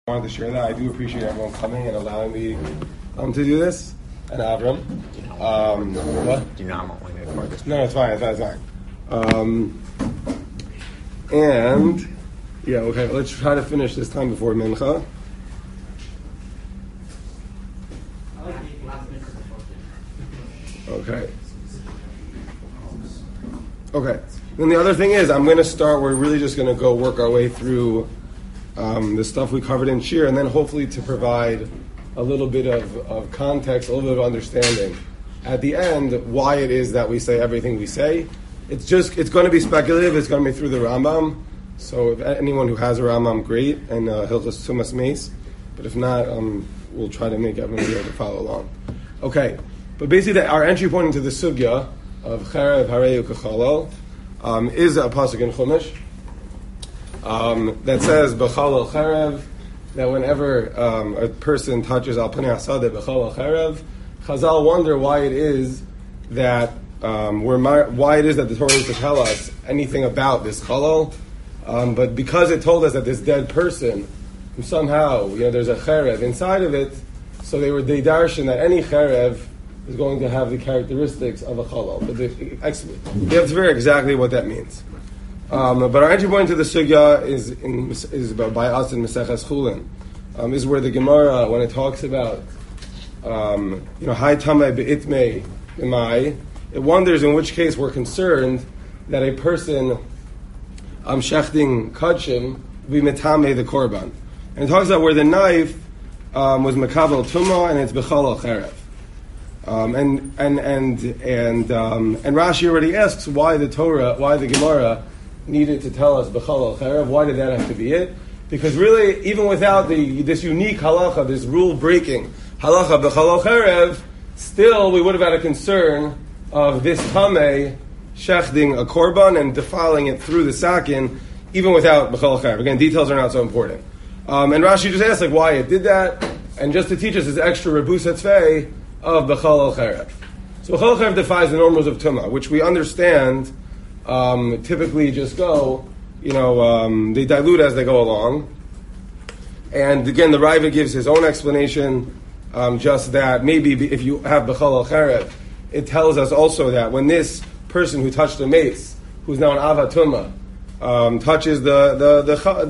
I wanted to share that. I do appreciate everyone coming and allowing me to do this. And Avram. What? Do you not want me to record this? No, it's fine. And, yeah, okay, let's try to finish this time before Mincha. Okay. Then the other thing is, we're really just going to go work our way through the stuff we covered in Shir, and then hopefully to provide a little bit of context, a little bit of understanding at the end why it is that we say everything we say. It's going to be speculative. It's going to be through the Rambam. So if anyone who has a Rambam, great, and Hilchos Tumas Meis. But if not, we'll try to make everyone be able to follow along. Okay, but basically our entry point into the sugya of Cherev Hareyu Kechalal is a pasuk in Chumash that says B'chalal Cherev, that whenever a person touches Al Panei Hasadeh B'chalal Cherev, Chazal wonder why it is that the Torah needs to tell us anything about this Chalal, but because it told us that this dead person, somehow, there's a Cherev inside of it, so they darshan that any Cherev is going to have the characteristics of a Chalal. But they have to figure exactly what that means. But our entry point to the sugya is by us in Maseches Chulin. Is where the Gemara, when it talks about Hai Tamei Be'itmei Imai, it wonders in which case we're concerned that a person shechting kachim be metame the korban. And it talks about where the knife was mekavel tuma and it's b'chalal cherev. And Rashi already asks why the Gemara needed to tell us b'chalal cherev. Why did that have to be it? Because really, even without this unique halacha, this rule breaking halacha b'chalal cherev, still we would have had a concern of this tameh shechting a korban and defiling it through the sakin, even without b'chalal cherev. Again, details are not so important. And Rashi just asked why it did that, and just to teach us this extra rebus hatzvei of b'chalal cherev. So b'chalal cherev defies the normals of tumah, which we understand typically just go, they dilute as they go along. And again, the Raiva gives his own explanation, just that maybe if you have b'chalal cherev, it tells us also that when this person who touched the mace, who's now an avatuma, touches the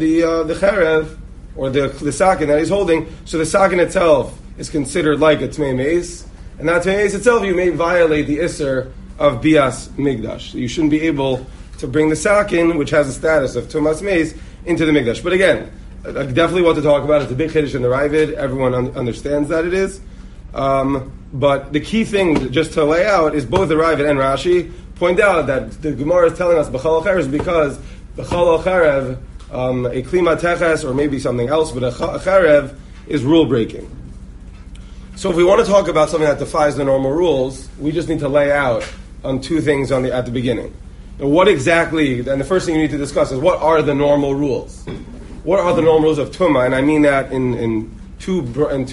cherev or the sakin that he's holding, so the sakin itself is considered like a tmei mace, and that tmei mace itself you may violate the isser of bias migdash. You shouldn't be able to bring the sakin, which has the status of tumas mace, into the migdash. But again, I definitely want to talk about it. It's a big chiddush in the Ravid. Everyone understands that it is. But the key thing, just to lay out, is both the Ravid and Rashi point out that the Gemara is telling us b'chalal cherev is because b'chalal cherev, a klima teches, or maybe something else, but a cherev is rule breaking. So if we want to talk about something that defies the normal rules, we just need to lay out two things at the beginning. Now, what exactly? And the first thing you need to discuss is what are the normal rules. What are the normal rules of tumah? And I mean that in two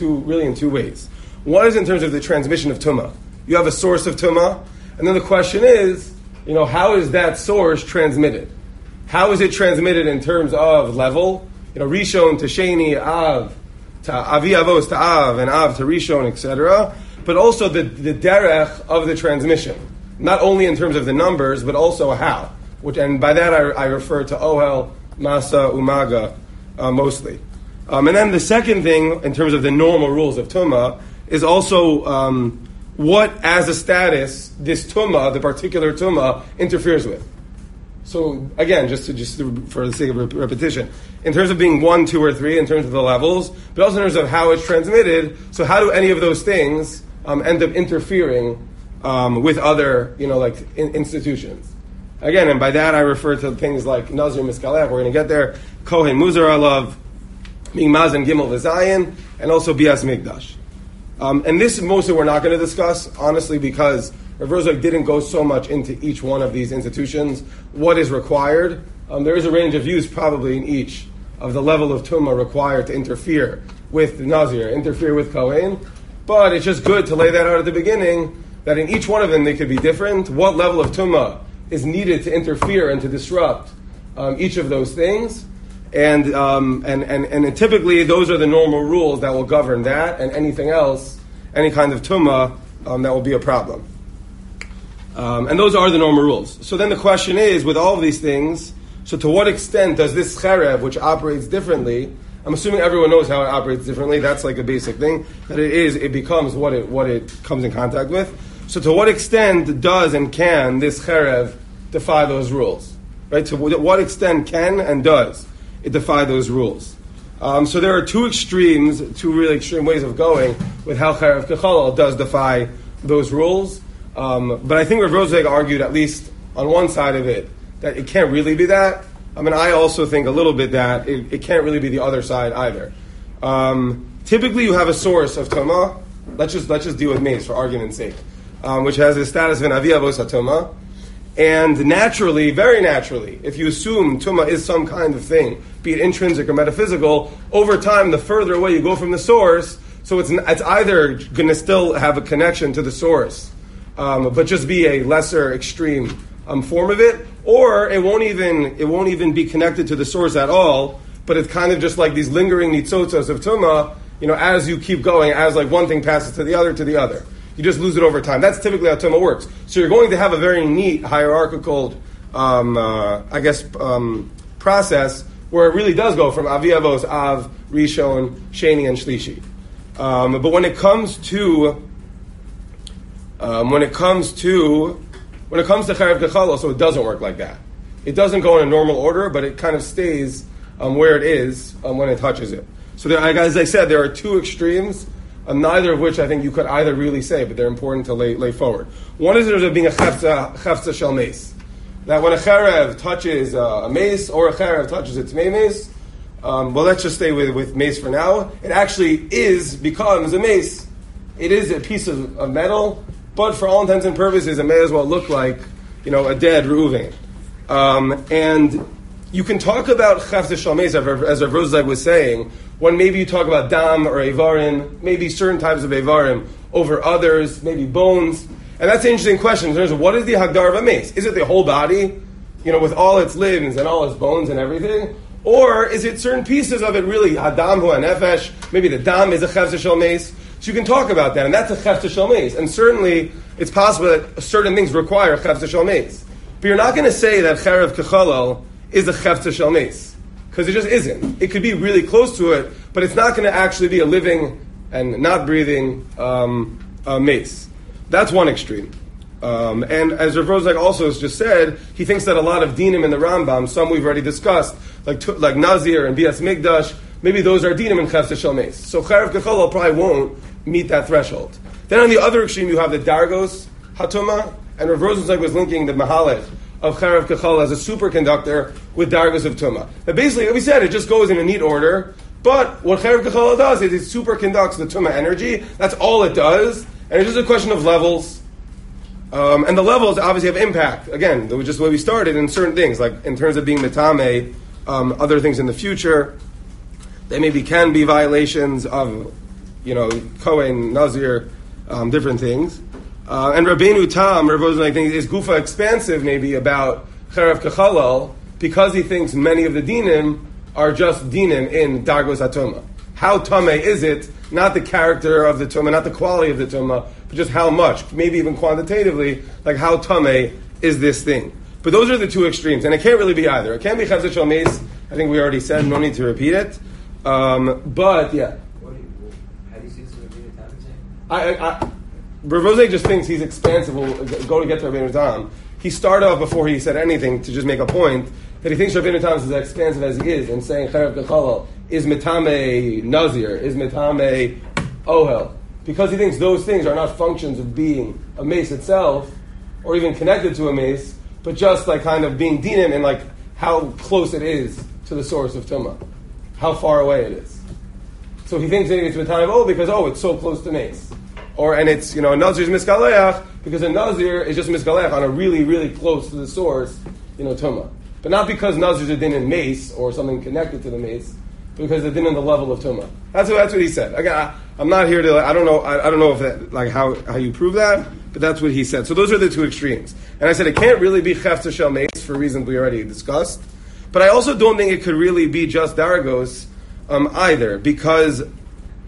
ways. One is in terms of the transmission of tumah. You have a source of tumah, and then the question is, how is that source transmitted? How is it transmitted in terms of level? Rishon to Sheni, Av to Avi Avos to Av, and Av to Rishon, etc. But also the derech of the transmission, not only in terms of the numbers, but also how. And by that I refer to Ohel, Masa, Umaga, mostly. And then the second thing, in terms of the normal rules of Tumah, is also what, as a status, this Tumah, the particular Tumah, interferes with. So again, just for the sake of repetition, in terms of being 1, 2, or 3, in terms of the levels, but also in terms of how it's transmitted. So how do any of those things end up interfering with other, institutions? Again, and by that I refer to things like Nazir Miskalech, we're going to get there, Kohen Muzar Alav, being Mazen Gimel V'Zayin, and also Bias Mikdash. And this mostly we're not going to discuss, honestly, because Rav Rosek didn't go so much into each one of these institutions, what is required. There is a range of views probably in each of the level of Tumah required to interfere with the Nazir, interfere with Kohen, but it's just good to lay that out at the beginning, that in each one of them they could be different. What level of Tumah is needed to interfere and to disrupt each of those things. And typically those are the normal rules that will govern that, and anything else, any kind of tumah, that will be a problem. And those are the normal rules. So then the question is, with all of these things, so to what extent does this cherev, which operates differently, I'm assuming everyone knows how it operates differently, that's like a basic thing, that it becomes what it comes in contact with. So to what extent does and can this cherev defy those rules? Right? To what extent can and does it defy those rules? So there are two really extreme ways of going with how cherev kechalal does defy those rules. But I think Rav Roseg argued, at least on one side of it, that it can't really be that. I mean, I also think a little bit that it can't really be the other side either. Typically, you have a source of tumah. Let's just deal with mace for argument's sake, which has the status of an avi avos hatumah. And naturally, very naturally, if you assume tumah is some kind of thing, be it intrinsic or metaphysical, over time, the further away you go from the source, so it's either going to still have a connection to the source, but just be a lesser extreme form of it, or it won't even be connected to the source at all, but it's kind of just like these lingering nitzotzos of tumah, as you keep going, as like one thing passes to the other. You just lose it over time. That's typically how tumah works. So you're going to have a very neat hierarchical, process where it really does go from avi avos, av, rishon, sheni, and shlishi. But when it comes to cherev kechalal, so it doesn't work like that. It doesn't go in a normal order, but it kind of stays where it is when it touches it. So there, as I said, there are two extremes, neither of which I think you could either really say, but they're important to lay forward. One is there being a chefza shel mace. That when a cherev touches a mace, or a cherev touches its mace, well, let's just stay with mace for now. It actually becomes a mace. It is a piece of metal, but for all intents and purposes, it may as well look like, a dead Reuven. And you can talk about chefza shel mace, as Rav Roseg was saying, when maybe you talk about dam or avarim, maybe certain types of avarim over others, maybe bones. And that's an interesting question in terms of what is the hagdar of a mace? Is it the whole body, with all its limbs and all its bones and everything? Or is it certain pieces of it really, hadam hu nefesh? Maybe the dam is a chefza shel mace. So you can talk about that, and that's a chefza shel mace. And certainly, it's possible that certain things require a chefza shel mace. But you're not going to say that cherev kechalal is a chefza shel mace, because it just isn't. It could be really close to it, but it's not going to actually be a living and not breathing mace. That's one extreme. And as Rav Roseg also has just said, he thinks that a lot of dinim in the Rambam, some we've already discussed, like Nazir and Bias Migdash, maybe those are dinim and chefza shel mace. So cherev kechalal probably won't meet that threshold. Then on the other extreme, you have the dargos hatuma, and Rav Rosenzweig was linking the mahalech of cherev kechalal as a superconductor with dargos of tuma. Now basically, like we said, it just goes in a neat order, but what cherev kechalal does is it superconducts the tuma energy. That's all it does, and it's just a question of levels. And the levels obviously have impact. Again, just the way we started in certain things, like in terms of being mitame, other things in the future, they maybe can be violations of, Kohen, Nazir, different things. And Rabbeinu Tam, Rav Rosenzweig, I think, is gufa expansive maybe about cherev kechalal, because he thinks many of the dinim are just dinim in dargos hatuma. How tameh is it? Not the character of the tumah, not the quality of the tumah, but just how much, maybe even quantitatively, like how tameh is this thing. But those are the two extremes, and it can't really be either. It can't be chefza shel mace. I think we already said, no need to repeat it. But yeah. How do you see this with Rabbeinu Tam saying? Rav Rosenzweig just thinks he's expansive. We'll go to get to Rabbeinu Tam. He started off before he said anything to just make a point that he thinks Rabbeinu Tam is as expansive as he is in saying cherev kechalal is mitame nazir, is mitame ohel, because he thinks those things are not functions of being a mace itself, or even connected to a mace, but just like kind of being dinim and like how close it is to the source of tumah, how far away it is. So he thinks maybe it's mitame because it's so close to mace. And it's, a Nazir is miskaleach, because a Nazir is just miskaleach on a really, really close to the source, tumah. But not because Nazir is a din in mace, or something connected to the mace, but because the din in the level of tumah. That's what he said. Again, I'm not here to, I don't know if that, like how you prove that, but that's what he said. So those are the two extremes. And I said it can't really be chefza shel mace for reasons we already discussed. But I also don't think it could really be just dargos either, because at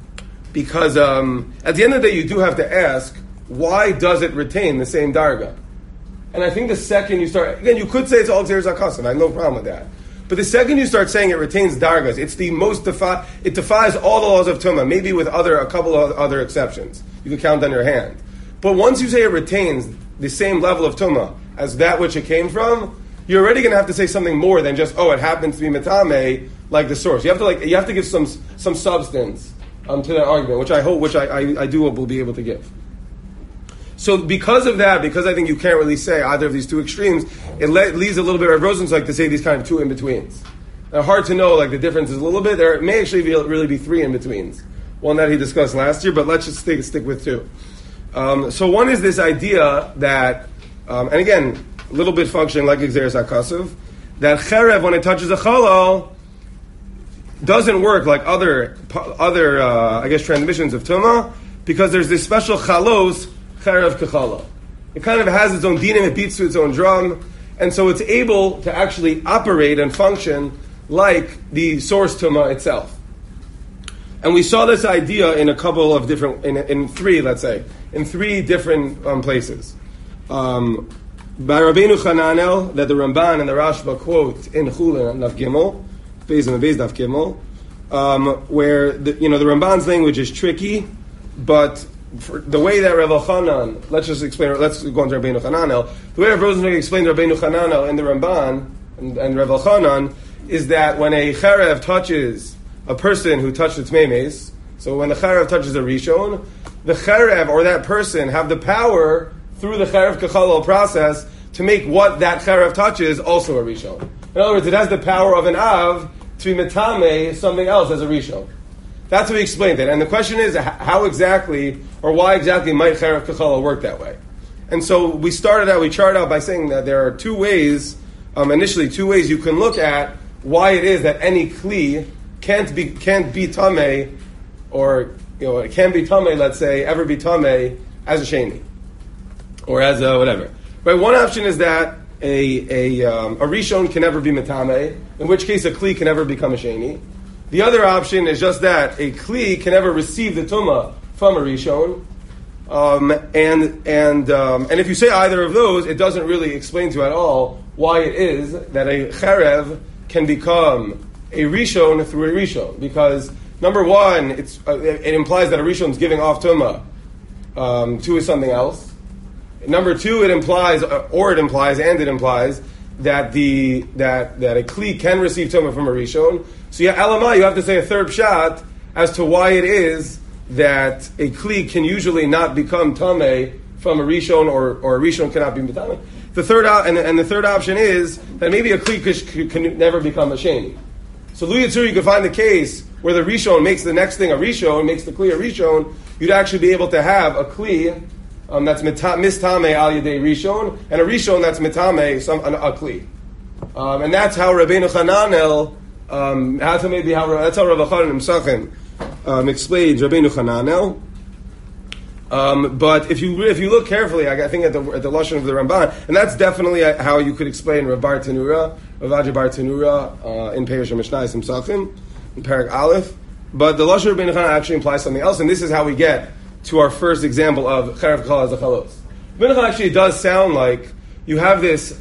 the end of the day, you do have to ask, why does it retain the same darga? And I think the second you start, again, you could say it's all Xeris HaKasav, I have no problem with that. But the second you start saying it retains dargas, it's the most it defies all the laws of Tumah, maybe with a couple of other exceptions. You can count on your hand. But once you say it retains the same level of Tumah as that which it came from, you're already going to have to say something more than just, it happens to be Metame, like the source. You have to give some substance to that argument, which I do will be able to give. So because of that, because I think you can't really say either of these two extremes, it leaves a little bit of Rosenstock to say these kind of two in-betweens. Now, hard to know, the difference is a little bit. There may actually really be three in-betweens. One that he discussed last year, but let's just stick with two. So one is this idea that, and again, a little bit functioning like Xeris HaKasav, that cherev, when it touches a chalal, doesn't work like other transmissions of Tumah, because there's this special chalos, cherev kechala. It kind of has its own dinim, it beats to its own drum, and so it's able to actually operate and function like the source Tumah itself. And we saw this idea in a couple of different, in three different places. By Rabbeinu Chananel, that the Ramban and the Rashba quote in Chulin Naf Gimel, Beis and Beis Naf Gimel, where the Ramban's language is tricky, but for the way that Rav Elchanan, let's go into Rabbeinu Chananel. The way Rav Rosenberg explained Rabbeinu Chananel in the Ramban and Rav Elchanan is that when a cherev touches a person who touched its memes, so when the cherev touches a rishon, the cherev or that person have the power through the cherev kechalal process to make what that cherev touches also a rishon. In other words, it has the power of an av to be metame something else as a rishon. That's how we explained it. And the question is, how exactly, or why exactly might cherev kechalal work that way? And so we charted out by saying that there are initially two ways you can look at why it is that any kli can't be tameh, or it can be tameh, let's say, ever be tameh as a sheni, or as a whatever. Right? One option is that a rishon can never be metame, in which case a kli can never become a sheni. The other option is just that a kli can never receive the tumah from a rishon, and if you say either of those, it doesn't really explain to you at all why it is that a cherev can become a rishon through a rishon, because number one, it implies that a rishon is giving off tumah to something else. Number two, it implies that a kli can receive tumah from a rishon. So you have to say a third pshat as to why it is that a kli can usually not become tameh from a rishon, or a rishon cannot be tameh. The third option is that maybe a kli can never become a sheni. So Lu Yitzur, you could find the case where the rishon makes the next thing a rishon, makes the kli a rishon. You'd actually be able to have a kli that's mistame al yedei rishon, and a rishon that's mitame a kli. And that's how Rabbeinu Chananel, that's how Rav Elchanan Nimsachin explains Rabbeinu Chananel. But if you look carefully, I think at the lashon of the Ramban, and that's definitely how you could explain Rav Bar Tanura, Rav Aja Bar Tanura in Perush Mishnayos Nimsachin in Perek Aleph. But the lashon of Rabbeinu Chananel actually implies something else, and this is how we get to our first example of cherev kechalal as a chalos. Rabbeinu Chananel actually does sound like you have this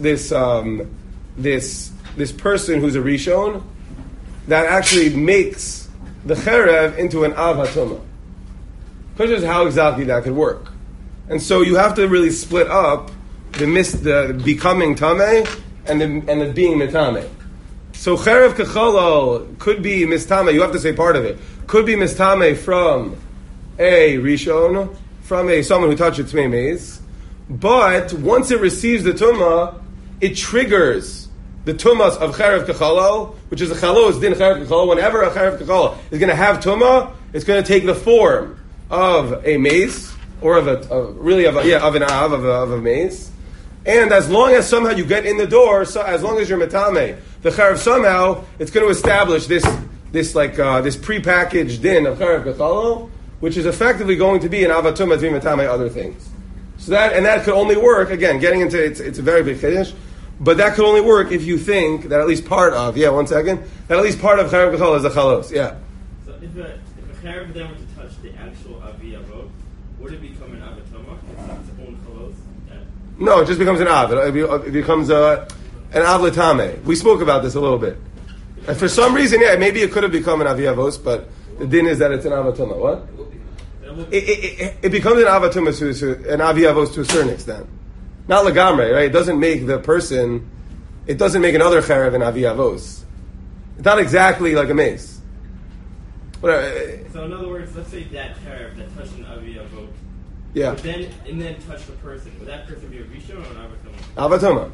person who's a rishon that actually makes the cherev into an av hatumah. The question is how exactly that could work. And so you have to really split up the becoming tameh and the being mitame. So cherev kechalal could be mistame, you have to say part of it, could be mistame from a rishon, from someone who touched its memes, but once it receives the tumah, it triggers the tumas of cherev kechalal, which is a chalos din cherev kechalal. Whenever a cherev kechalal is going to have tumah, it's going to take the form of a mace, or of an av, of a mace. And as long as somehow you get in the door, so as long as you're metame, the cherev, somehow it's going to establish this prepackaged din of cherev kechalal, which is effectively going to be an avatumah to metame other things. So that could only work, again, getting into it's a very big chiddush, But that could only work if you think that at least part of, that at least part of Chayav Kechala is a chalos, So if a Chayav then were to touch the actual Avi Avot, would it become an Avatoma? Its own chalos? No, it just becomes an Av. It becomes an Av L'Tameh. We spoke about this a little bit. And for some reason, maybe it could have become an Avi Avos, but the din is that it's an Avatoma. What? It becomes an Avatoma to an Avi Avos to a certain extent. Not Lagamre, right? It doesn't make the person, it doesn't make another Chayav an Avi Avos. It's not exactly like a mace. So in other words, let's say that Chayav that touched an Avi Avot, yeah, but then touch the person. Would that person be a Rishon or an Avatoma? Avatoma.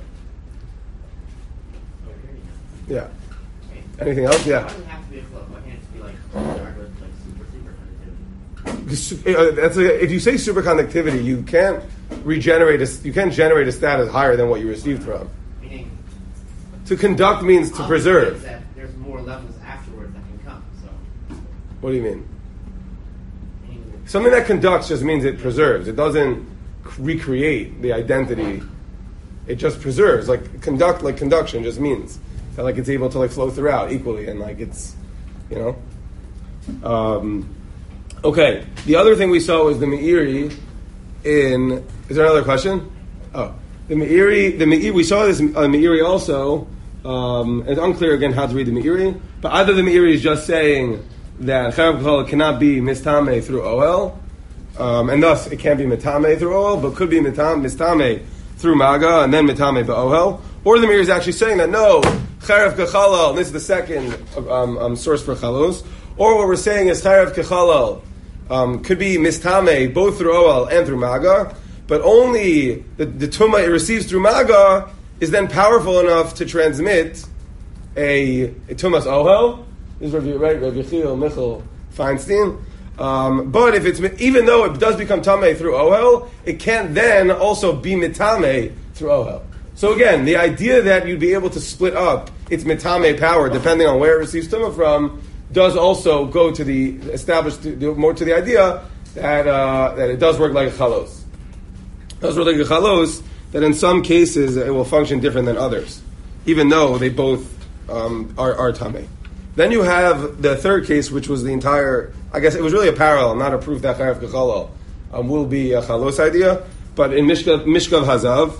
Okay. Yeah. Anything else? Yeah. Why does it have to be a flow? Why can't it be like super conductivity? If you say superconductivity, you can't generate a status higher than what you received from. Meaning, to conduct means to preserve. That there's more levels afterwards that can come. So, What do you mean? meaning Something that conducts just means it preserves. It doesn't recreate the identity. It just preserves. Like conduction just means that like it's able to like flow throughout equally and like it's, Okay. The other thing we saw was the Meiri in. Is there another question? Oh, the Meiri. We saw this Meiri also. It's unclear again how to read the Meiri, but either the Meiri is just saying that Chayav Kechala cannot be mistame through Ohel, and thus it can't be mitame through Ohel, but could be mistame through Maga and then mitame ba'Ohel. Or the Meiri is actually saying that no, Chayav Kechala, and this is the second source for Chalos. Or what we're saying is Chayav Kechala could be mistame both through Ohel and through Maga, but only the Tumah it receives through Maga is then powerful enough to transmit a Tumas Ohel. This is Rabbi Yechiel Michal Feinstein. But if it's even though it does become Tameh through Ohel, it can't then also be Mitame through Ohel. So again, the idea that you'd be able to split up its Mitame power depending on where it receives Tumah from does also go to the established more to the idea that it does work like a chalos. It does work like a chalos that in some cases it will function different than others, even though they both are tamei. Then you have the third case, which was the entire. I guess it was really a parallel, not a proof that Chayav Kechala will be a chalos idea, but in Mishkav Hazav,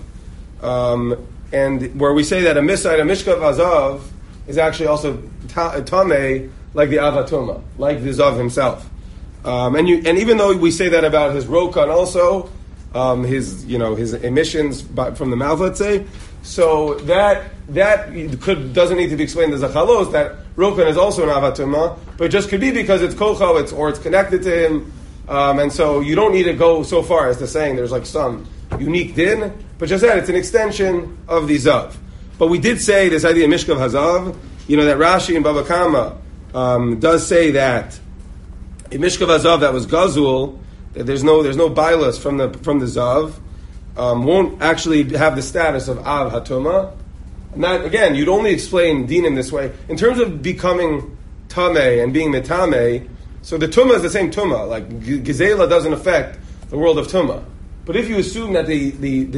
and where we say that a Mishkav Hazav is actually also tamei, like the Avatoma, like the Zav himself. And even though we say that about his Rokan also, his emissions from the mouth, let's say, so that doesn't need to be explained as a chalos, that Rokan is also an Avatoma, but it just could be because it's kocho, or it's connected to him, and so you don't need to go so far as to saying there's like some unique din, but just that it's an extension of the Zav. But we did say this idea of Mishkav Hazav, that Rashi and Baba Kama does say that a Mishkav Hazav that was Gazul, that there's no bilas from the Zav, won't actually have the status of Av Hatuma. And that, again, you'd only explain Din in this way. In terms of becoming Tameh and being Metame, so the Tumah is the same Tumah. Like, Gezela doesn't affect the world of Tumah. But if you assume that the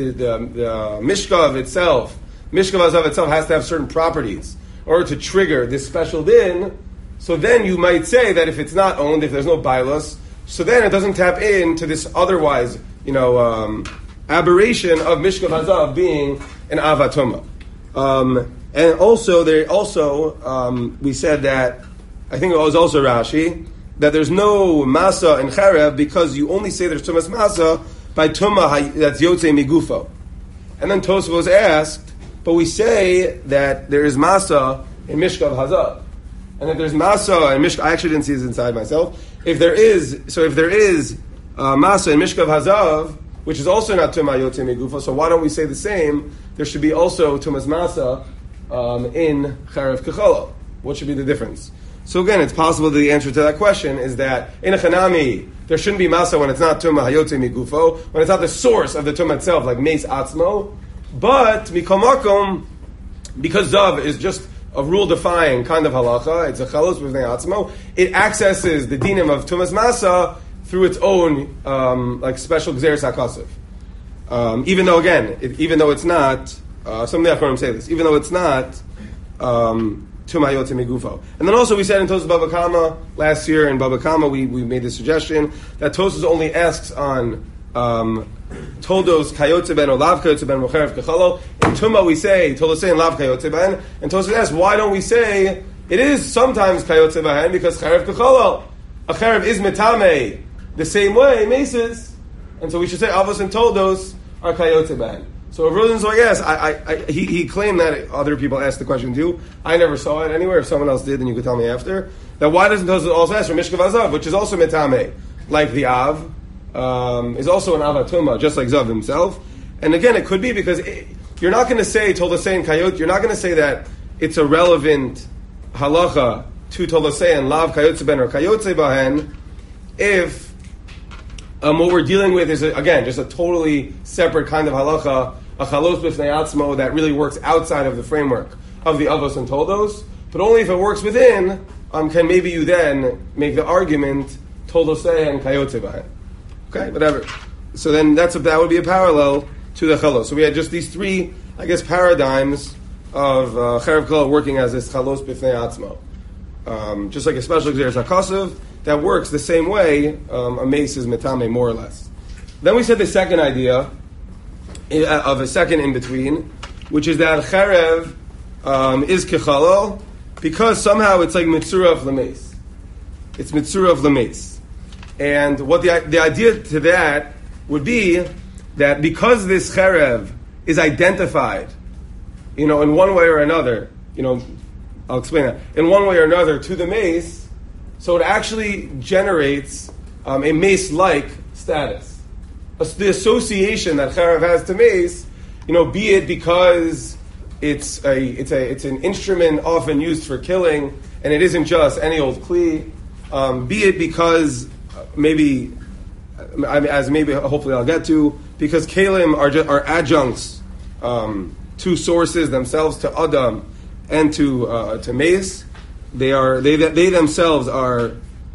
Mishkav itself, Mishkav Hazav itself has to have certain properties in order to trigger this special Din, so then you might say that if it's not owned, if there's no bilas, so then it doesn't tap into this otherwise, aberration of Mishkav Hazav being an Avatoma. And also, we said that, I think it was also Rashi, that there's no Masa in Cherev because you only say there's Tumas Masa by Tumah that's Yotzei Migufo. And then Tosfos was asked, but we say that there is Masa in Mishkav Hazav. And if there's Masa in Mishkav, I actually didn't see this inside myself. If there is Masa in Mishkav Hazav, which is also not Tumah Yotzei Migufo, so why don't we say the same? There should be also Tumas Masa in Chayav Kechala. What should be the difference? So again, it's possible that the answer to that question is that in a Chanami, there shouldn't be Masa when it's not Tumah Hayotzei Migufo, when it's not the source of the Tumah itself, like Meis Atzmo. But Mikol Makom, because Zav is just a rule-defying kind of halacha, it's a chalos b'nei atzmo, it accesses the dinim of Tumas Masa through its own special Gzeres HaKasav. Even though it's not some of the Achronim say this, even though it's not Tumah Yotze Megufo. And then also we said in Tosas Baba Kama last year, in Baba Kama we made the suggestion that Tosas only asks on Toldos Kayotze Ben or Lav Kayotze Ben Mocherev Kechalo. In Tumah we say Toldos and Lav Kayotze Ben, and Tosas asks, why don't we say it is sometimes Kayotze Ben because Cherev Kechalo. A Cherev is Metame the same way, Maces. And so we should say Avos and Toldos are Kayotze Ben. So Rav Rosenzweig asked, he claimed that other people asked the question too. I never saw it anywhere. If someone else did, then you could tell me after. That why doesn't Tosfos also ask for Mishkav Azav, which is also Metame, like the Av, is also an Avatuma, just like Zav himself. And again, it could be because you're not going to say Tolosei and Kayot, you're not going to say that it's a relevant halacha to Tolosei and Lav Kayotze Ben or Kayotze Bahen if what we're dealing with is, again, just a totally separate kind of halacha, a chalos b'fnei atzmo that really works outside of the framework of the avos and toldos, but only if it works within, can maybe you then make the argument toldosei and kayotze bahen. Okay, whatever. So then that would be a parallel to the chalos. So we had just these three, I guess, paradigms of cherev kol working as this chalos b'fnei atzmo. Just like a special exeris hakasav that works the same way a mace is metame, more or less. Then we said the second idea of a second in between, which is that cherev is kechalol because somehow it's like mitzura of lemes. It's mitzura of lemes, and what the idea to that would be that because this cherev is identified, in one way or another, I'll explain that. In one way or another to the mace, so it actually generates a mace-like status. The association that Cherev has to mace, be it because it's an instrument often used for killing, and it isn't just any old kli, be it because maybe hopefully I'll get to, because kalim are adjuncts to sources themselves, to Adam, and to mace. They themselves are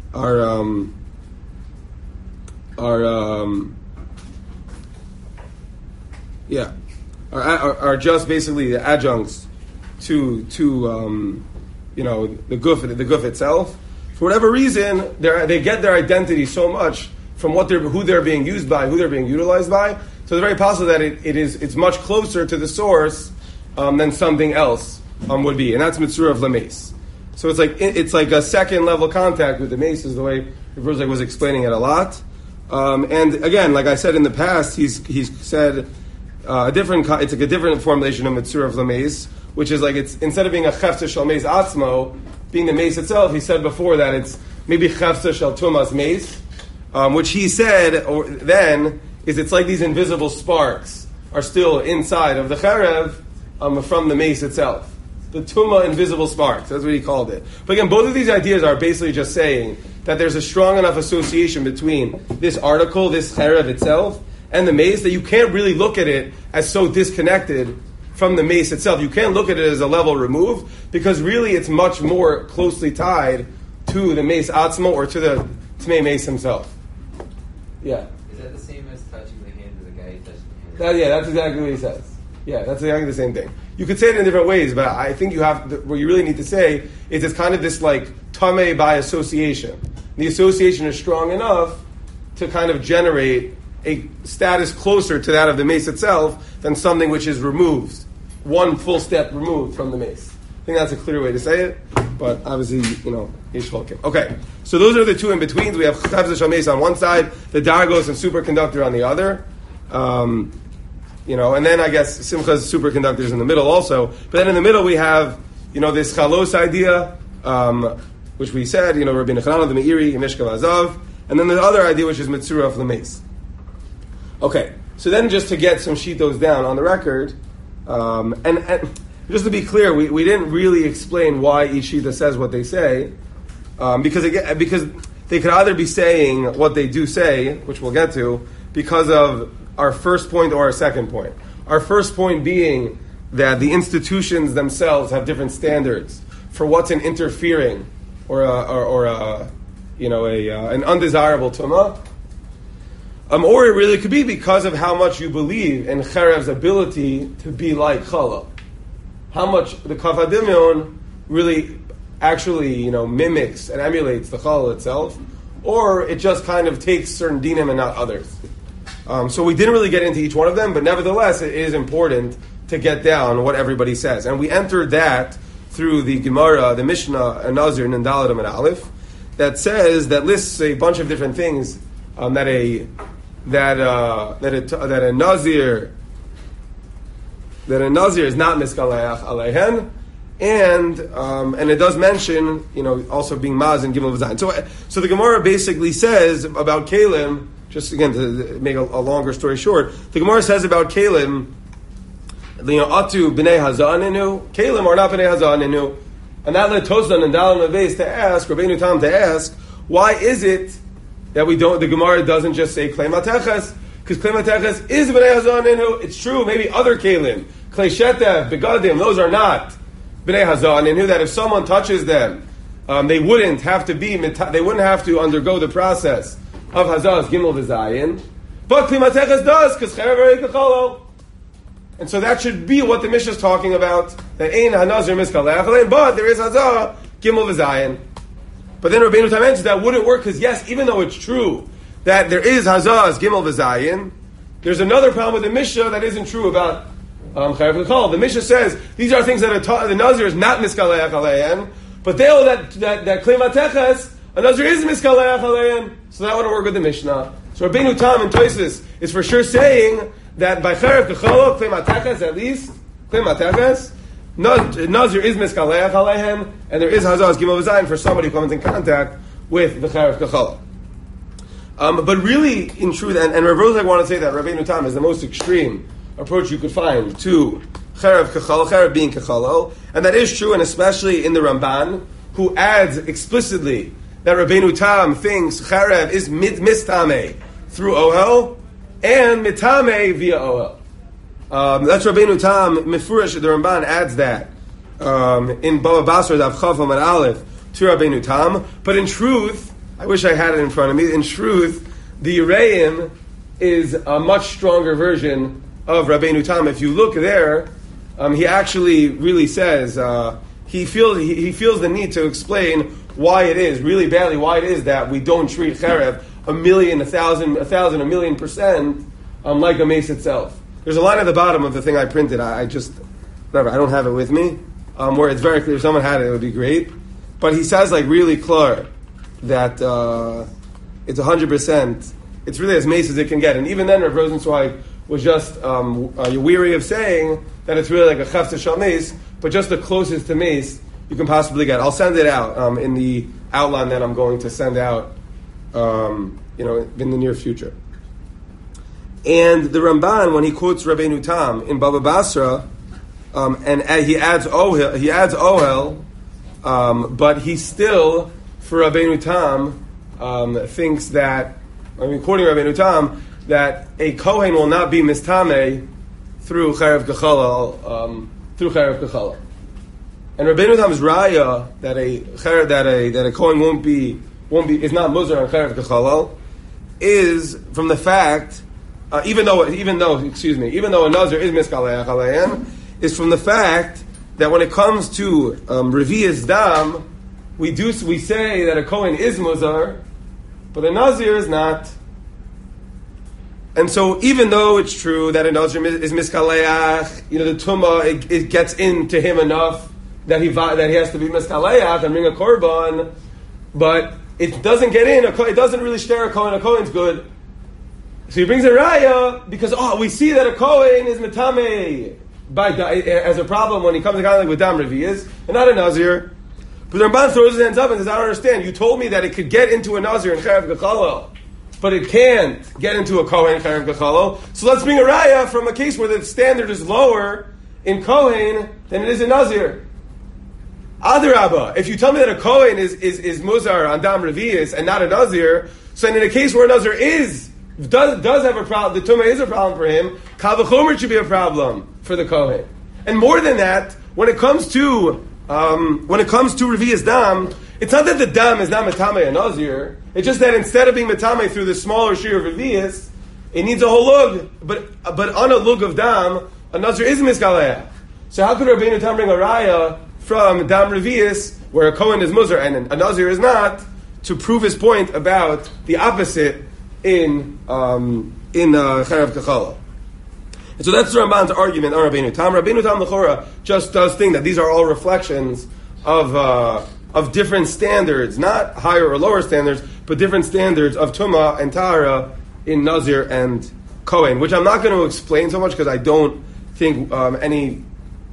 just basically the adjuncts to the guf itself. For whatever reason, they get their identity so much from who they're being used by, who they're being utilized by. So it's very possible that it's much closer to the source than something else would be, and that's mitzvah of lames. So it's like a second level contact with the mace, is the way Rav Rosenzweig was explaining it a lot. And again, like I said in the past, he's said it's like a different formulation of mitzvah of lames, which is like it's instead of being a chefsa shel mace atzmo, being the mace itself. He said before that it's maybe chefsa shel tumas mace, which he said then is it's like these invisible sparks are still inside of the cherev from the mace itself. The Tumah invisible sparks, that's what he called it. But again, both of these ideas are basically just saying that there's a strong enough association between this article, this cherev itself, and the mace that you can't really look at it as so disconnected from the mace itself. You can't look at it as a level removed, because really it's much more closely tied to the mace atzmo or to the Tmei mace himself. Yeah. Is that the same as touching the hand of the guy touching the hand? That's exactly what he says. Yeah, that's exactly the same thing. You could say it in different ways, but I think what you really need to say is it's kind of this like tameh by association. The association is strong enough to kind of generate a status closer to that of the mace itself than something which is removed, one full step removed from the mace. I think that's a clear way to say it, but obviously, Yesh Cholkim. Okay, so those are the two in-betweens. We have Chavza Shal Mace on one side, the Dargos and superconductor on the other. And then I guess Simcha's superconductors in the middle also. But then in the middle we have, this Chalos idea, which we said, Rabbi Nechanan, the Meiri, Mishkav Azav, and then the other idea which is Mitzura of the Mace. Okay, so then just to get some shitos down on the record, and just to be clear, we didn't really explain why each shita says what they say, because they could either be saying what they do say, which we'll get to, because of our first point or our second point. Our first point being that the institutions themselves have different standards for what's an interfering or an undesirable tumah. Or it really could be because of how much you believe in Cherev's ability to be like Chala. How much the Kaf HaDimyon really actually, mimics and emulates the Chala itself, or it just kind of takes certain dinim and not others. So we didn't really get into each one of them, but nevertheless, it is important to get down what everybody says. And we entered that through the Gemara, the Mishnah, and Nazir, and Daladam and Aleph, that says, that lists a bunch of different things that a Nazir is not miskaleach alehen, and it does mention, also being maz and gimel v'zayin. So the Gemara basically says about Kalim, just again to make a longer story short, the Gemara says about Kalim, atu b'nei hazaninu, Kalim are not b'nei hazaninu, and that led Tosdan and Dalam Aves to ask, Rabbeinu Tam to ask, why is it that the Gemara doesn't just say Klei Mateches? Because Klei Mateches is b'nei hazaninu. It's true, maybe other Kalim, Klei Shetev, Begadim, those are not b'nei hazaninu, that if someone touches them, they wouldn't have to undergo the process of Hazaz, Gimel V'Zayin. But Klei Mateches does, because Cherev Erei Kacholo. And so that should be what the Mishnah is talking about. That Ein HaNazir Miskaleach, but there is Hazah, Gimel V'Zayin. But then Rabbeinu Tam mentions that wouldn't work, because yes, even though it's true that there is Hazaz, Gimel V'Zayin, there's another problem with the Mishnah that isn't true about Cherev Kachol. The Mishnah says these are things that the Nazir is not Miskaleach Alein, but they know that Klei Mateches, a Nazir is Miskaleach Alein, so that wouldn't work with the Mishnah. So Rabbeinu Tam in Tosfos is for sure saying that by Cherev Kachol, Klei Mateches at least, Klei Mateches, Nazir is Miskaleach Alehem, and there is Hazaz Gimel V'Zayin for somebody who comes in contact with the Cherev Kachol. But really, in truth, and Rav Rosek want to say that Rabbeinu Tam is the most extreme approach you could find to Cherev Kachol, Cherev being Kacholo, and that is true, and especially in the Ramban, who adds explicitly that Rabbeinu Tam thinks Cherev is mistame through Ohel, and mitame via Ohel. That's Rabbeinu Tam, Mefurish, the Ramban adds that in Baba Basra, Dav Chav and Aleph, to Rabbeinu Tam. But in truth, I wish I had it in front of me, in truth, the Yereim is a much stronger version of Rabbeinu Tam. If you look there, he actually really says, he feels the need to explain why it is, really badly, why it is that we don't treat Cherev a million, 1,000,000% like a mace itself. There's a line at the bottom of the thing I printed. I don't have it with me, where it's very clear. If someone had it, it would be great. But he says, really clear that it's 100%. It's really as mace as it can get. And even then, Rav Rosenzweig was just weary of saying that it's really like a chefza shal mace, but just the closest to mace you can possibly get. I'll send it out in the outline that I'm going to send out, in the near future. And the Ramban, when he quotes Rabbeinu Tam in Baba Basra, and he adds Ohel, but he still, for Rabbeinu Tam, thinks that, quoting Rabbeinu Tam, that a Kohen will not be mistame through Cherev Kachala, And Rabbeinu Tam's raya that a Kohen is not muzar on Cherev Kachala is from the fact. Even though a Nazir is miskaleach aleim, is from the fact that when it comes to revi'as dam, we say that a Kohen is muzar, but a Nazir is not. And so, even though it's true that a Nazir is miskaleach, the tumah it gets into him enough that he has to be miskaleach and bring a korban, but it doesn't get in. It doesn't really stare a Kohen. A Kohen's good. So he brings a raya because we see that a Kohen is metame as a problem when he comes in contact with dam revi'as and not a Nazir. But the Ramban throws his hands up and says, "I don't understand. You told me that it could get into a Nazir in Cherev Kachalo, but it can't get into a Kohen in Cherev Kachalo. So let's bring a raya from a case where the standard is lower in Kohen than it is in Nazir." Adarabba, if you tell me that a Kohen is muzar on dam revi'as and not a Nazir, so in a case where a Nazir does have a problem, the tumah is a problem for him, kal v'chomer should be a problem for the Kohen. And more than that, when it comes to revi'as dam, it's not that the dam is not metame a Nazir, it's just that instead of being metame through the smaller shir of revi'as, it needs a whole lug, but on a lug of dam, a nazir is miskaleach. So how could Rabbeinu Tam bring a raya from dam revius, where a Kohen is muzar and a nazir is not, to prove his point about the opposite in Charav Kechala? And so that's the Ramban's argument on Rabbeinu Tam. Rabbeinu Tam L'chora just does think that these are all reflections of different standards, not higher or lower standards, but different standards of Tumah and Tahara in Nazir and Kohen, which I'm not going to explain so much because I don't think I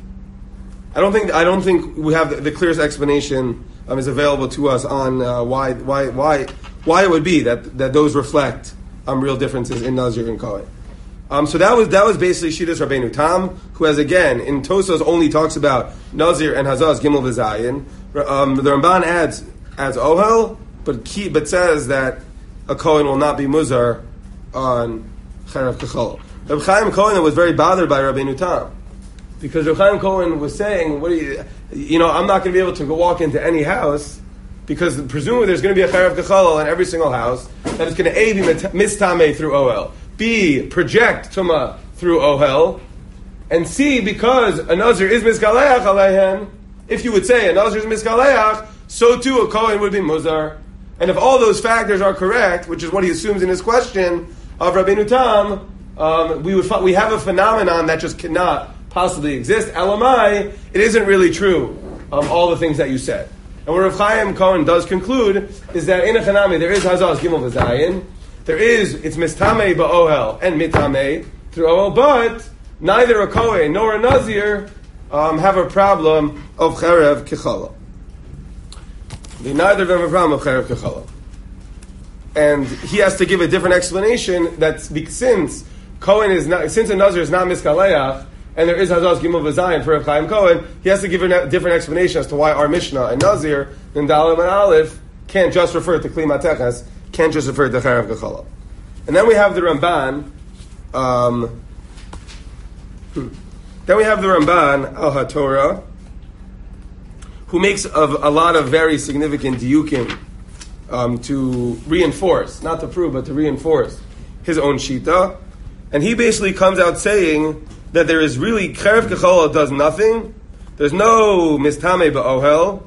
don't think we have the clearest explanation is available to us on why it would be that those reflect real differences in Nazir and Kohen. So that was basically Shitas Rabbeinu Tam, who has again in Tosos only talks about Nazir and Hazaz Gimel V'Zayin. The Ramban adds Ohel, but says that a Kohen will not be Muzar on Charav Kechol. Reb Chaim Kohen was very bothered by Rabbeinu Tam, because Reb Chaim Kohen was saying, "What do I'm not going to be able to go walk into any house because presumably there's going to be a Charav Kechol in every single house that is going to A, be mistame through Ohel, B, project Tumah through Ohel, and C, because a Nazir is miskaleach aleihen, if you would say a Nazir is miskaleach, so too a Kohen would be Muzar. And if all those factors are correct, which is what he assumes in his question of Rabbeinu Tam, we have a phenomenon that just cannot possibly exist. Elamai, it isn't really true, all the things that you said. And what Rav Chaim Cohen does conclude is that in a Chanami there is Hazaz Gimel V'Zayin, it's mistame ba'ohel and mitame through ohel, but neither a Kohen nor a Nazir have a problem of Charav Kechala. Neither of them have a problem of Charav Kechala. And he has to give a different explanation that since a Nazir is not miskaleach, and there is Hazaz Gimel V'Zayin for Rav Chaim Cohen, he has to give a different explanation as to why our Mishnah and Nazir and Dalam and Aleph can't just refer to Kli Mateches, can't just refer to Charav Kechala. And then we have the Ramban. Al HaTorah, who makes a lot of very significant diukim to reinforce, not to prove, but to reinforce his own shita. And he basically comes out saying that there is really Charav Kechala does nothing. There's no mistame ba'ohel,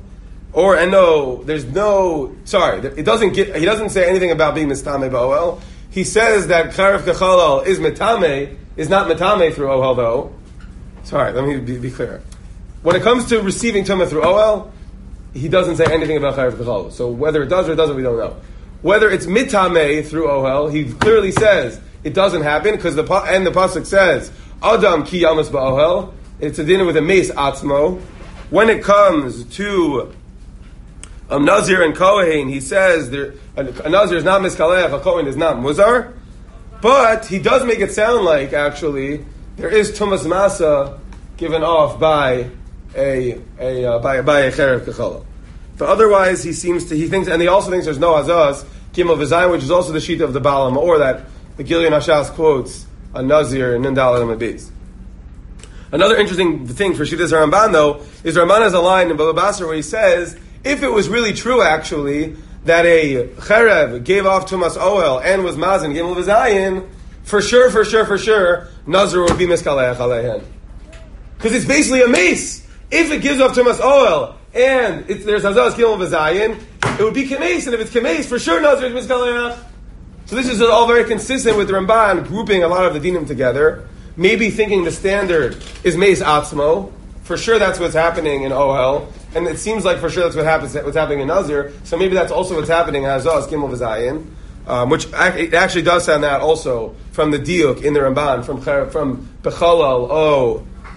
it doesn't get. He doesn't say anything about being mistame ba'ohel. He says that Charav Kechala is not mitame through ohel though. Sorry, let me be clear. When it comes to receiving tumah through ohel, he doesn't say anything about Charav Kechala. So whether it does or it doesn't, we don't know. Whether it's mitame through ohel, he clearly says it doesn't happen because the pasuk says Adam ki yamas ba'ohel. It's a dinner with a mace atzmo. When it comes to Nazir and Kohen, he says a Nazir is not miskaleach, a Kohen is not muzar, but he does make it sound like actually there is tumas masa given off by a Charav Kechala. But otherwise, he thinks, and he also thinks there's no Hazaz Gimel V'Zayin, which is also the sheet of the Baal HaMaor that the Gilion Hashas quotes a Nazir and Nindal and Mabez. Another interesting thing for Shittas Ramban, though, is Ramban has a line in Baba Basra where he says, if it was really true, actually, that a Cherev gave off Tumas Ohel and was Mazin Gimel V'Zayin, for sure, Nazir would be Miskaleach Aleihen. Because it's basically a mace. If it gives off Tumas Ohel and there's Hazaz Gimel V'Zayin, it would be Kemes, and if it's Kemes, for sure Nazir is Miskaleach. So this is all very consistent with the Ramban grouping a lot of the dinim together. Maybe thinking the standard is Meis Atzmo. For sure that's what's happening in Ohel. And it seems like for sure that's what's happening in Nazir. So maybe that's also what's happening in Hazaz Gimel V'Zayin. Which it actually does sound that also from the diuk in the Ramban, from Bechalal,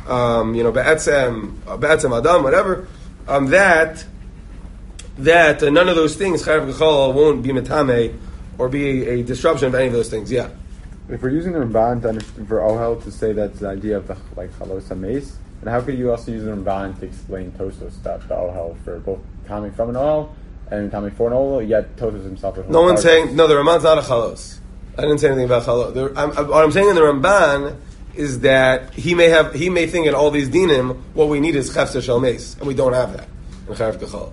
Be'etzem Adam, whatever, that none of those things, Charav Kechala, won't be metame or be a disruption of any of those things. Yeah. If we're using the Ramban for Ohel to say that's the idea of the Chalos HaMeis, then how could you also use the Ramban to explain Tosos stuff, the Ohel, for both coming from an Ohel and coming for an Ohel, yet Tosos himself is no one's saying, no, the Ramban's not a Chalos. I didn't say anything about Chalos. What I'm saying in the Ramban is that he may think in all these dinim, what we need is Chefzer Shel Meis, and we don't have that in Charav Kechala.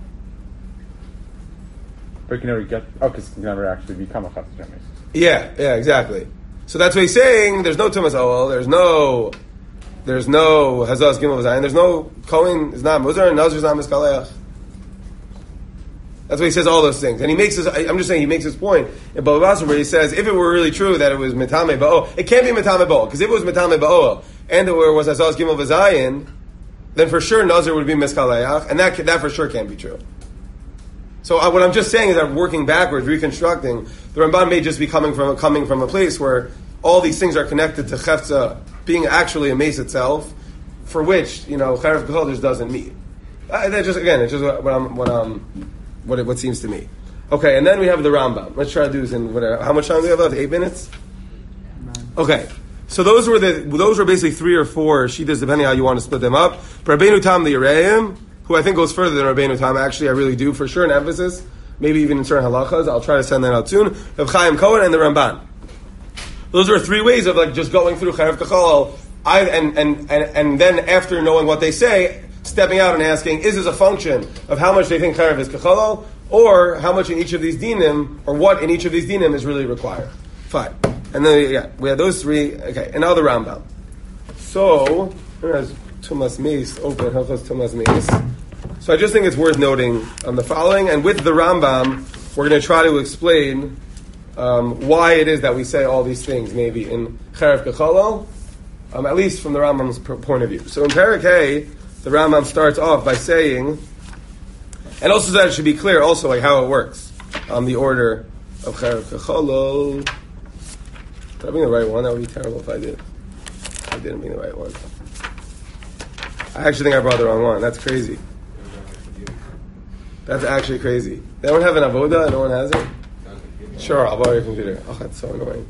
But you can never because you can never actually become a Chefzer Shel Meis. Yeah, exactly. So that's what he's saying. There's no Tumas Ohel. There's no Hazaz Gimel V'Zayin. There's no Kohen is not Muzar and Nazir is not Miskaleach. That's why he says all those things. And he makes this, I'm just saying, he makes this point in Bava Basra where he says, if it were really true that it was Mitame Ba'o, it can't be Mitame Ba'o, because if it was Mitame Ba'o, and it was Hazaz Gimel V'Zayin, then for sure Nazir would be Miskaleach, and that for sure can't be true. So what I'm just saying is that working backwards, reconstructing, the Ramban may just be coming from a place where all these things are connected to Chefza being actually a mace itself, for which, Cherev Kachol just doesn't meet. It's just what seems to me. Okay, and then we have the Rambam. Let's try to do this in whatever. How much time do we have left? 8 minutes? Okay. So those were basically 3 or 4 shitas, depending how you want to split them up. Rabbeinu Tam the Yereim, who I think goes further than Rabbeinu Tam, actually I really do, for sure, an emphasis, maybe even in certain halachas. I'll try to send that out soon. Rav Chaim Cohen and the Ramban. Those are 3 ways of just going through Cherev Kachol, and then after knowing what they say, stepping out and asking, is this a function of how much they think Cherev is Kachol, or how much in each of these dinim, or what in each of these dinim is really required. Fine. And then, we have those 3. Okay, and now the Rambam. So, there's Tumas Meis, open, Hilchos Tumas Meis. So I just think it's worth noting on the following, and with the Rambam, we're going to try to explain why it is that we say all these things, maybe in Cherev Kachol, at least from the Rambam's point of view. So in Perek Hey, the Rambam starts off by saying, and also that it should be clear also how it works, the order of Cherev Kachol. Did I bring the right one? That would be terrible if I did. I didn't bring the right one. I actually think I brought the wrong one. That's crazy. That's actually crazy. They don't have an avoda? No one has it? Sure, I'll borrow your computer. Oh, that's so annoying.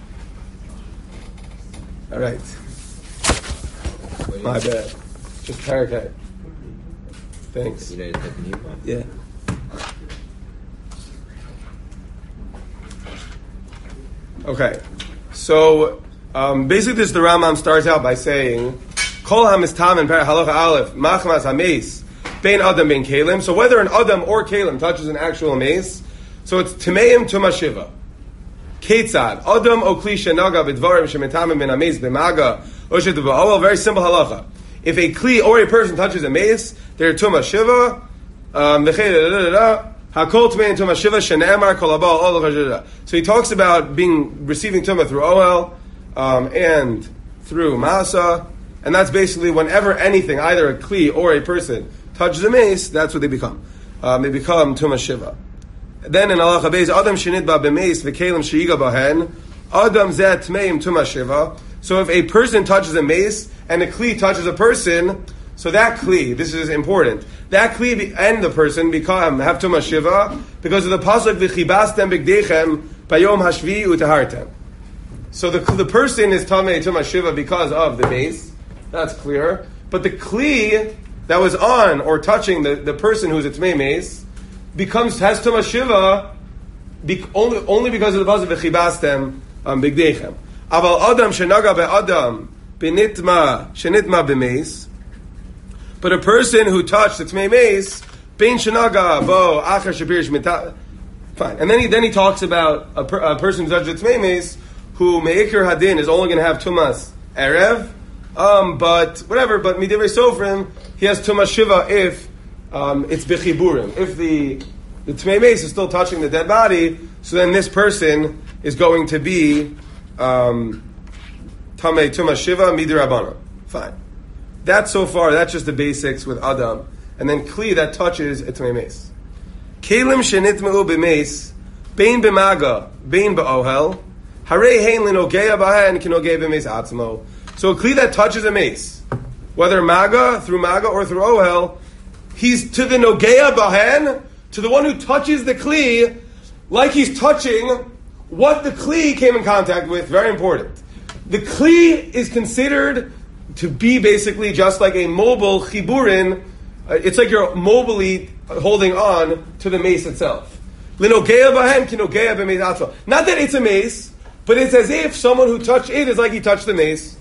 All right. My bad. Just Parakai. Thanks. Yeah. Okay. So, basically the Rambam starts out by saying, Kol ha-mistam and halacha aleph, machmas ha-meis, bein adam bein kelim. So whether an adam or kelim touches an actual mace, so it's Timeim Tuma Shiva. Ketzad, Adam o Kli Shenaga b'dvarim shemetamim min ha-meis b'maga, oshet b'a'ol, very simple halacha. If a Kli or a person touches a mace, they're Tuma Shiva, Hakol Tmein Tuma Shiva Shene'emar Kol Haba Ol Chajada. So he talks about receiving Tuma through Ohel, and through Masa, and that's basically whenever anything, either a Kli or a person, touches a mace, that's what they become. They become Tuma Shiva. Then in Halacha Beis, Adam Shenitba B'meis V'kelim She'iga Bahen, Adam Zeh Tmeim Tuma Shiva. So if a person touches a mace, and a Kli touches a person, so that Kli, this is important, that Kli and the person have Tuma Shiva, because of the Pasuk V'chibastem B'gdeichem Bayom Hashvi Utahartem. So the person is Tamei Tuma Shiva because of the mace, that's clear, but the Kli that was on or touching the person who's a Tmei mace has Tuma Shiva only because of the Pasuk V'chibastem B'gdeichem. Aval Adam Shenaga Be'adam B'nitma Shenitma B'meis. But a person who touched the Tmei mace, Bein Shenaga Bo Acher Shapir Shmita. Fine. And then he talks about a person who touched the Tmei mace, who Me'ikir Hadin is only going to have Tumas Erev, but Midivrei Sofrim, he has Tumas Shiva if it's B'chiburim. If the Tmei mace is still touching the dead body, so then this person is going to be Tamei Tumas Shiva Midirabana. Fine. That's just the basics with Adam. And then Kli that touches a Tmei mace. Kelim shenitmeu b'meis, bein b'maga, bein b'ohel, harei hein l'nogea b'hen kinogea b'meis atzmo. So a Kli that touches a mace, whether through maga or through ohel, he's to the nogea b'hen, to the one who touches the Kli, like he's touching what the Kli came in contact with. Very important. The Kli is considered to be basically just like a mobile chiburin. It's like you're mobily holding on to the mace itself. Linogea b'hem kinogea b'meis atzmo. Not that it's a mace, but it's as if someone who touched it is like he touched the mace.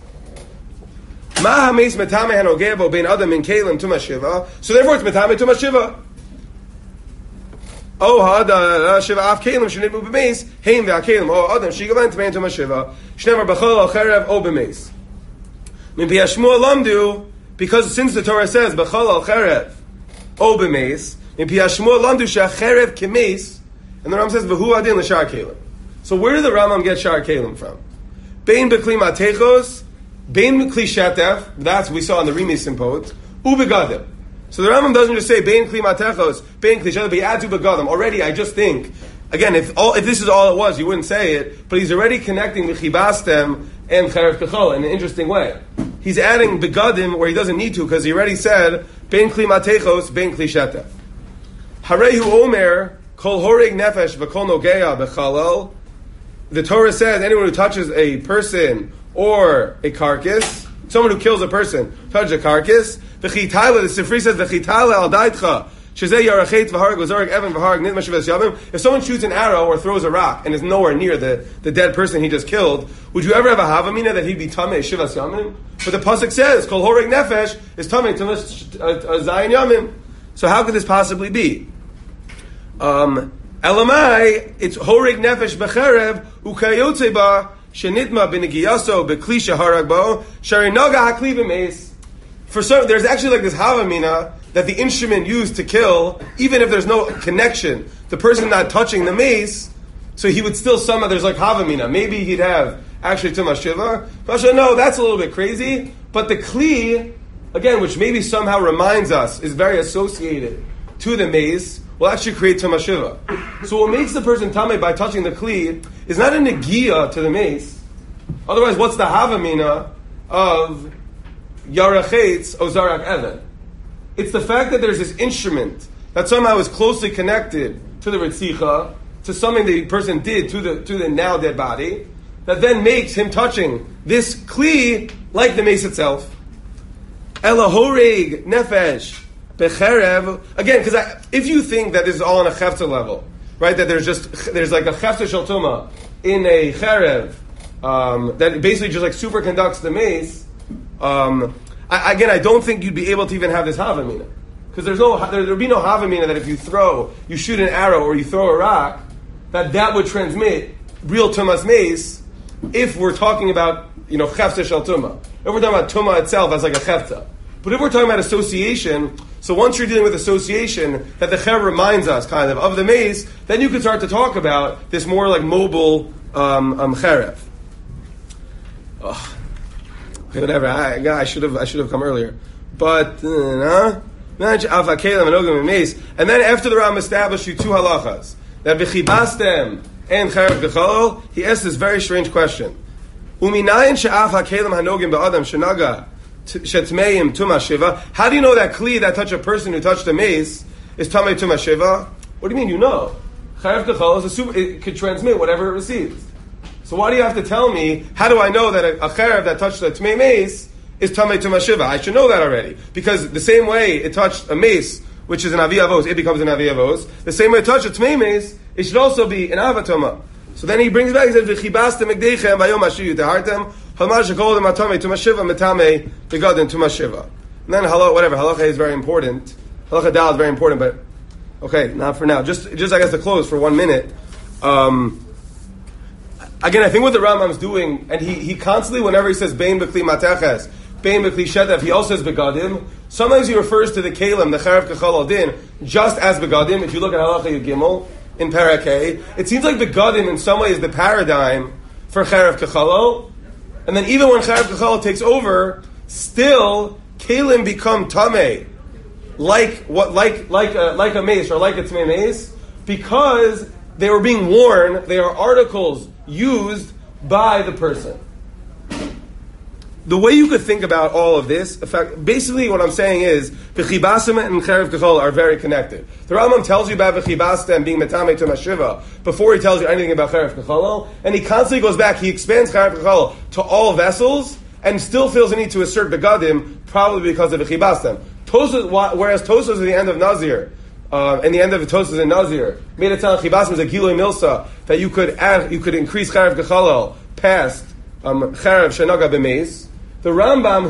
Ma ha-meis metame hanogea bo bein adam min kelim tuma shiva. So therefore it's metame tuma shiva. Oh, hada shiva af kelim shenitmu b'meis heim ve'akelim. Oh, adam shigavan tmein tuma shiva shnevar b'chol al cherev o b'meis. Min piyashmua lamdu, because since the Torah says b'chol al cherev o b'meis, min piyashmua lamdu she'acherev kemeis, and the Rambam says v'hu adin l'shar kelim. So where did the Rambam get shar kelim from? Bein b'kli matechos, bein b'kli shetef. That's we saw in the Rimi Simpot. Ubegadim. So the Rambam doesn't just say bein kli matechos, bein kli shetef, but he adds ubegadim. Already, I just think again, if this is all it was, you wouldn't say it. But he's already connecting v'chibastem and cherev kechol in an interesting way. He's adding begadim where he doesn't need to because he already said bein kli matechos, bein kli shetef. Harehu omer kol horeg nefesh v'kol nogeya b'chalal. The Torah says anyone who touches a person or a carcass, someone who kills a person, touches a carcass. V'chitayla, the Sifri says, v'chitayla al daitcha, shezeh yarachet v'harag v'zorek evan v'harag nidma sheves yavim. If someone shoots an arrow or throws a rock and is nowhere near the dead person he just killed, would you ever have a havamina that he'd be tameh shivas yamim? But the pasuk says, kol horeg nefesh is tameh zayin yamim. So how could this possibly be? Elamai, it's horeg nefesh b'cherev ukayotze ba shenitma b'negiyaso b'kli sheharag bo shari naga hakli v'meis. For some, there's actually like this havamina that the instrument used to kill, even if there's no connection, the person not touching the mace, so he would still somehow, there's like havamina. Maybe he'd have actually Tumah Shiva. No, that's a little bit crazy. But the kli, again, which maybe somehow reminds us, is very associated to the mace, will actually create Tumah Shiva. So what makes the person tameh by touching the kli is not a negiya to the mace. Otherwise, what's the havamina of Yarachetz Ozarak Evan? It's the fact that there's this instrument that somehow is closely connected to the Ritzicha, to something the person did to the now dead body, that then makes him touching this Kli like the mace itself. Elahoreg Nefesh Becherev. Again, because if you think that this is all on a Chefta level, right, that there's like a Chefta Shel Tumah in a Cherev, that basically just like superconducts the mace, I don't think you'd be able to even have this havamina, because there'd be no havamina that if you shoot an arrow or you throw a rock, that would transmit real tumas mace. If we're talking about chefta shel tumah, if we're talking about tumah itself as like a chefta, but if we're talking about association, so once you're dealing with association that the cherev reminds us kind of the mace, then you could start to talk about this more like mobile cherev. Okay, whatever. I should have come earlier. But and then after the Ram established you two halachas, that v'chibastem and cherev gechalol, he asked this very strange question. Uminayin she'af hakelim hanogim ba'adam shenaga shetmeim tuma shiva. How do you know that kli that touch a person who touched a mace is tamei tuma shiva? What do you mean? You know, cherev gechalol it could transmit whatever it receives. So why do you have to tell me, how do I know that a cherev that touched a tmei mace is tamei tumah shiva? I should know that already. Because the same way it touched a mace, which is an avi avos, it becomes an avi avos. The same way it touched a tmei mace, it should also be an avatoma. So then he brings it back, he says, v'chibastem egdeichem v'yom ashiyu tehartem halmar shekolodem atamei tumah shiva metamei begadim tumah shiva. And then halacha is very important. Halacha dal is very important, but okay, not for now. Just I guess to close for 1 minute. Again, I think what the Rambam's doing, and he constantly, whenever he says bein b'kli mateches, bein b'kli shetef, he also says begadim. Sometimes he refers to the kelim, the cherev kechalol din, just as begadim. If you look at halacha yud gimel in parakeh, it seems like begadim in some way is the paradigm for cherev kechalol. And then even when cherev kechalol takes over, still kelim become tameh, like a mace or like a tmei mace, because they were being worn. They are articles used by the person. The way you could think about all of this, in fact, basically what I'm saying is, v'chibastem and cherev kechol are very connected. The Rambam tells you about v'chibastem being metamei tumah shiva before he tells you anything about cherev kechol, and he constantly goes back, he expands cherev kechol to all vessels, and still feels the need to assert begadim, probably because of v'chibastem. Whereas Tosfos at the end of Nazir, and the end of the Tosfos in Nazir made it sound like chibasm is a gilui milsa, that you could increase charev gechalal past charev shenaga b'meis. The Rambam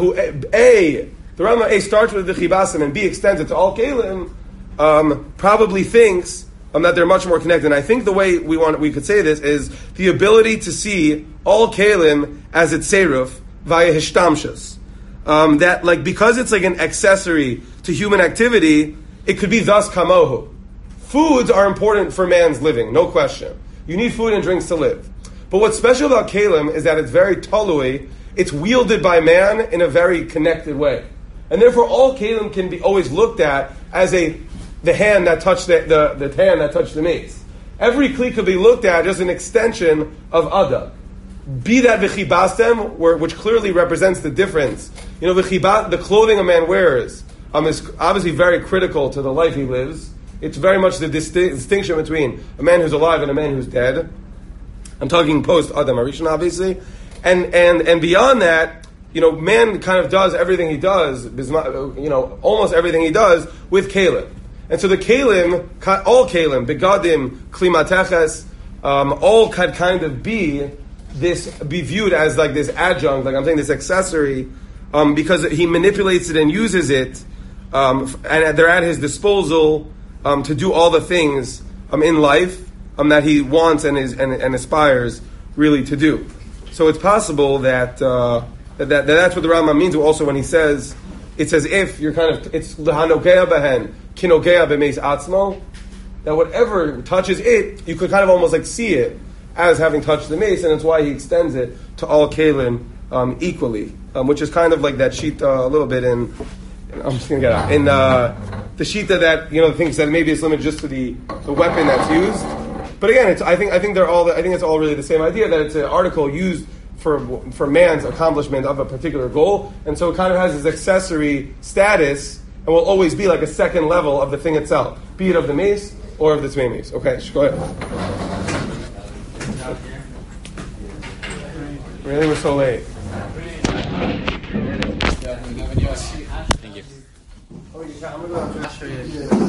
starts with the chibasm and B extends it to all kelim, probably thinks that they're much more connected. And I think the way we could say this is the ability to see all kelim as its seruf via hishtamshus. That like because it's like an accessory to human activity, it could be thus kamohu. Foods are important for man's living, no question. You need food and drinks to live. But what's special about kelim is that it's very talui. It's wielded by man in a very connected way. And therefore all kelim can be always looked at as the hand that touched the hand that touched the mace. Every kli could be looked at as an extension of adag. Be that v'chibastem, which clearly represents the difference. You know, the clothing a man wears is obviously very critical to the life he lives. It's very much the distinction between a man who's alive and a man who's dead. I'm talking post Adam Arishon, obviously, and beyond that, you know, man kind of does everything he does, you know, almost everything he does with kelim. And so the kelim, all kelim, begadim, klimateches, all could kind of be viewed as like this adjunct, like I'm saying, this accessory, because he manipulates it and uses it, and they're at his disposal to do all the things in life that he wants and aspires really to do. So it's possible that that's what the Rambam means. Also, when he says it's as if you're kind of it's l'hanogea behen kinogea b'meis atzmo, that whatever touches it, you could kind of almost like see it as having touched the mace, and that's why he extends it to all kelim equally, which is kind of like that sheet a little bit in. I'm just gonna get out in the shita that thinks that maybe it's limited just to the weapon that's used. But again, I think it's all really the same idea, that it's an article used for man's accomplishment of a particular goal, and so it kind of has this accessory status and will always be like a second level of the thing itself, be it of the mace or of the tmei mace. Okay, go ahead. Really, we're so late. Thank you.